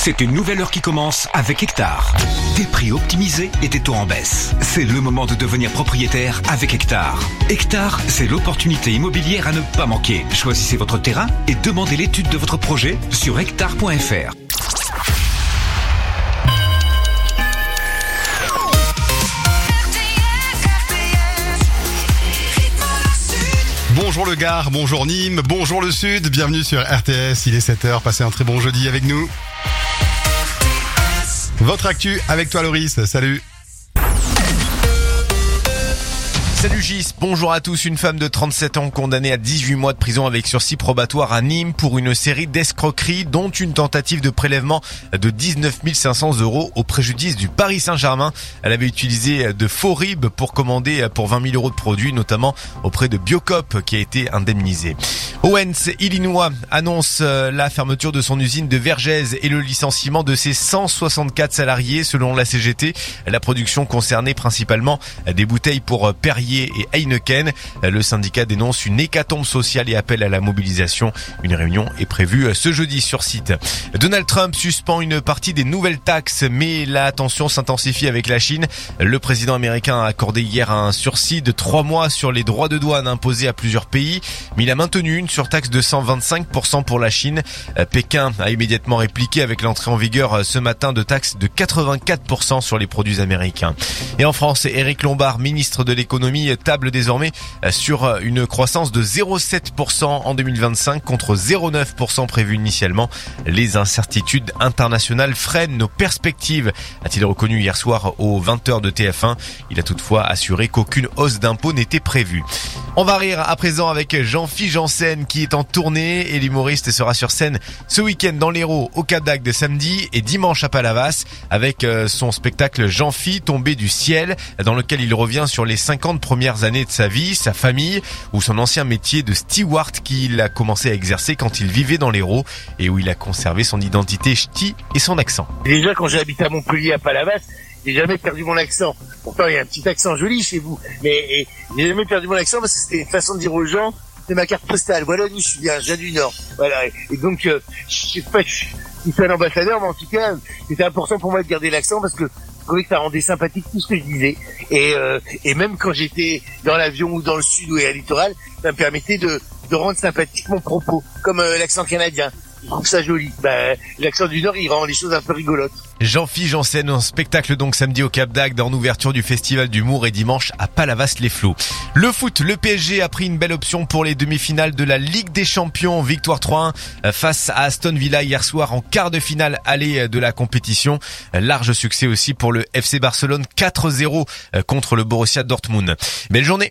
C'est une nouvelle heure qui commence avec Hectare. Des prix optimisés et des taux en baisse. C'est le moment de devenir propriétaire avec Hectare. Hectare, c'est l'opportunité immobilière à ne pas manquer. Choisissez votre terrain et demandez l'étude de votre projet sur hectare.fr. Bonjour le Gard, bonjour Nîmes, bonjour le Sud, bienvenue sur RTS, il est 7h, passez un très bon jeudi avec nous. Votre actu avec toi Loris, salut. Salut Gis, bonjour à tous. Une femme de 37 ans condamnée à 18 mois de prison avec sursis probatoire à Nîmes pour une série d'escroqueries, dont une tentative de prélèvement de 19 500 € au préjudice du Paris Saint-Germain. Elle avait utilisé de faux RIB pour commander pour 20 000 € de produits, notamment auprès de Biocop qui a été indemnisé. Owens, Illinois, annonce la fermeture de son usine de Vergès et le licenciement de ses 164 salariés selon la CGT. La production concernait principalement des bouteilles pour Perrier et Heineken. Le syndicat dénonce une hécatombe sociale et appelle à la mobilisation. Une réunion est prévue ce jeudi sur site. Donald Trump suspend une partie des nouvelles taxes, mais la tension s'intensifie avec la Chine. Le président américain a accordé hier un sursis de 3 mois sur les droits de douane imposés à plusieurs pays, mais il a maintenu une surtaxe de 125% pour la Chine. Pékin a immédiatement répliqué avec l'entrée en vigueur ce matin de taxes de 84% sur les produits américains. Et en France, Éric Lombard, ministre de l'économie, table désormais sur une croissance de 0,7% en 2025 contre 0,9% prévu initialement. Les incertitudes internationales freinent nos perspectives, a-t-il reconnu hier soir aux 20h de TF1. Il a toutefois assuré qu'aucune hausse d'impôts n'était prévue. On va rire à présent avec Jean-Philippe Janssen qui est en tournée, et l'humoriste sera sur scène ce week-end dans l'Hérault, au Cap d'Agde samedi et dimanche à Palavas avec son spectacle Jean-Philippe tombé du ciel, dans lequel il revient sur les 50 premières années de sa vie, sa famille ou son ancien métier de steward qu'il a commencé à exercer quand il vivait dans l'Hérault et où il a conservé son identité ch'ti et son accent. Déjà quand j'ai habité à Montpellier à Palavas, j'ai jamais perdu mon accent. Pourtant il y a un petit accent joli chez vous, mais j'ai jamais perdu mon accent parce que c'était une façon de dire aux gens, c'est ma carte postale, voilà d'où je viens, je viens du Nord. Voilà. Et donc je sais pas, je suis un ambassadeur, mais en tout cas c'était important pour moi de garder l'accent parce que je trouvais que ça rendait sympathique tout ce que je disais. Et même quand j'étais dans l'avion ou dans le sud ou à littoral, ça me permettait de rendre sympathique mon propos, comme l'accent canadien. Je trouve ça joli. L'accent du Nord, il rend les choses un peu rigolotes. Jean-Philippe Janssen en spectacle donc samedi au Cap d'Agde en ouverture du Festival d'humour et dimanche à Palavas-les-Flots. Le foot, le PSG a pris une belle option pour les demi-finales de la Ligue des Champions. Victoire 3-1 face à Aston Villa hier soir en quart de finale aller de la compétition. Large succès aussi pour le FC Barcelone 4-0 contre le Borussia Dortmund. Belle journée.